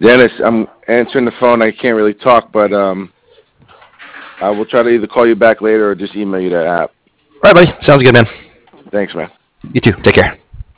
Dennis, I'm answering the phone. I can't really talk, but I will try to either call you back later or just email you that app. All right, buddy. Sounds good, man. Thanks, man. You too. Take care.